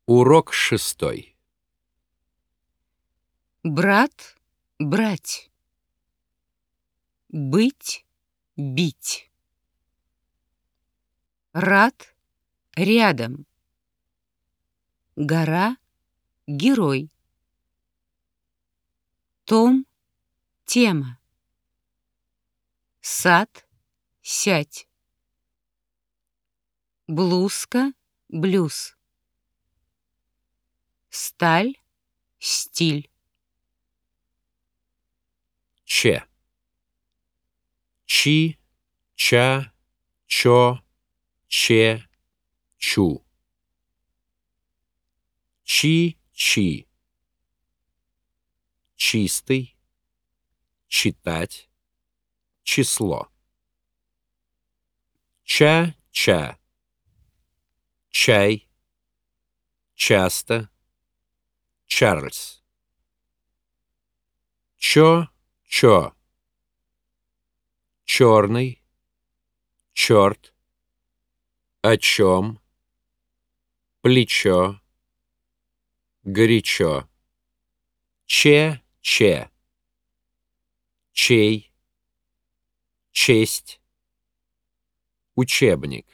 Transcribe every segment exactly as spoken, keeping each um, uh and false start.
Урок шестой. Брат, брать. Быть, бить. Рад, рядом. Гора, герой. Том, тема. Сад, сядь. Блузка, блюз. Сталь, стиль. Че. Чи, ча, чо, че, чу. Чи, чи. Чистый. Читать. Число. Ча, ча. Чай. Часто. Чарльз. Чо, чо. Черный. Черт. О чем. Плечо. Горячо. Че, че. Чей. Честь. Учебник.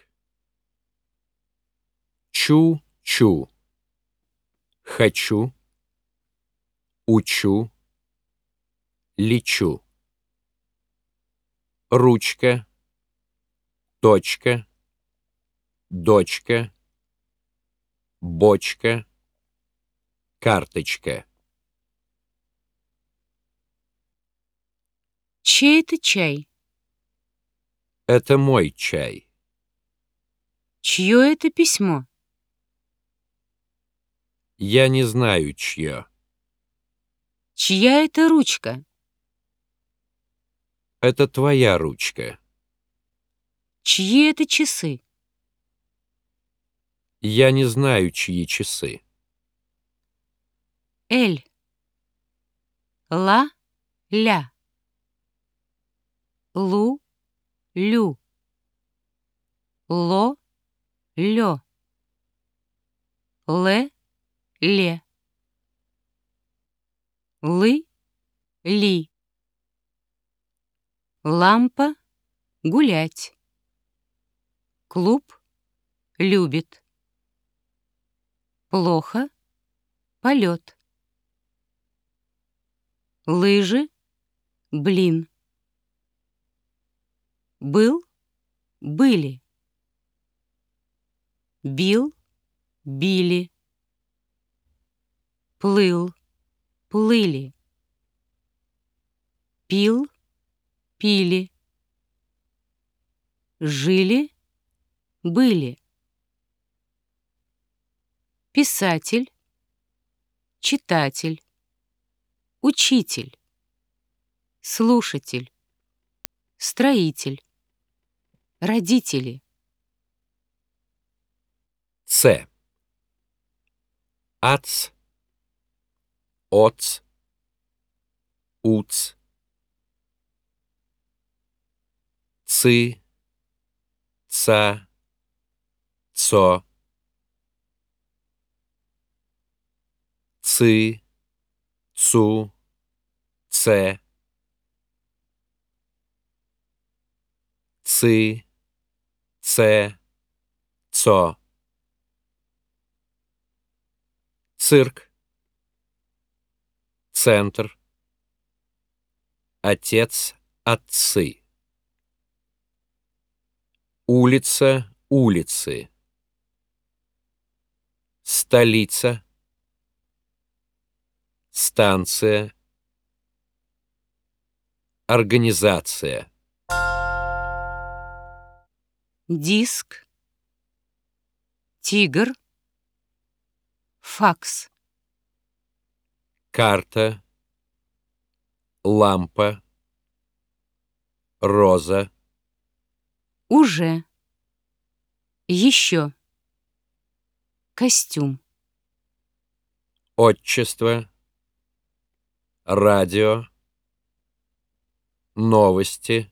Чу, чу. Хочу. Учу. Лечу. Ручка. Точка. Дочка. Бочка. Карточка. Чей это чай? Это мой чай. Чье это письмо? Я не знаю, чье. Чья это ручка? Это твоя ручка. Чьи это часы? Я не знаю, чьи часы. Эль. Ла, ля. Лу, лю. Ло, лё. Ле, ле. Лы, ли. Лампа, гулять. Клуб, любит. Плохо, полет. Лыжи, блин. Был, были. Бил, били. Плыл, плыли. Пил, пили. Жили, были. Писатель, читатель, учитель, слушатель, строитель, родители. Ц. Ац. Оц. Уц. Цы. Ца. Цо. Цы. Цу. Це. Цы. Це. Цо. Цирк. Центр. Отец, отцы. Улица, улицы. Столица. Станция. Организация. Диск, тигр, факс. Карта. Лампа. Роза. Уже. Еще. Костюм. Отчество. Радио. Новости.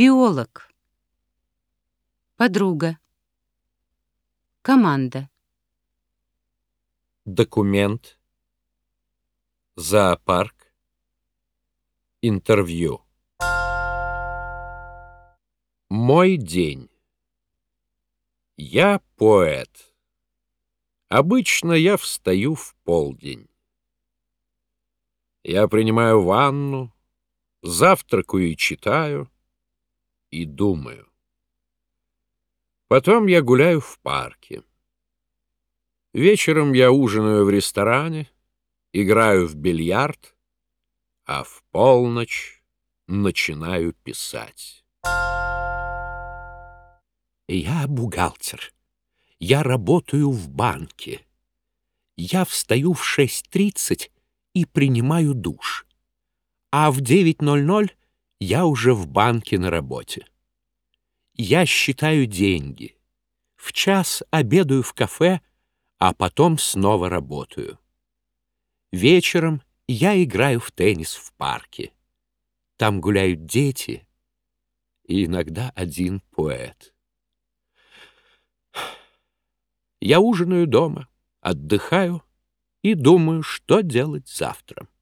Биолог. Подруга. Команда. документ, зоопарк, интервью. Мой день. Я поэт. Обычно я встаю в полдень. Я принимаю ванну, завтракаю и читаю, и думаю. Потом я гуляю в парке. Вечером я ужинаю в ресторане, играю в бильярд, а в полночь начинаю писать. Я бухгалтер. Я работаю в банке. Я встаю в шесть тридцать и принимаю душ. А в девять ноль ноль я уже в банке на работе. Я считаю деньги. В час обедаю в кафе, а потом снова работаю. Вечером я играю в теннис в парке. Там гуляют дети и иногда один поэт. Я ужинаю дома, отдыхаю и думаю, что делать завтра.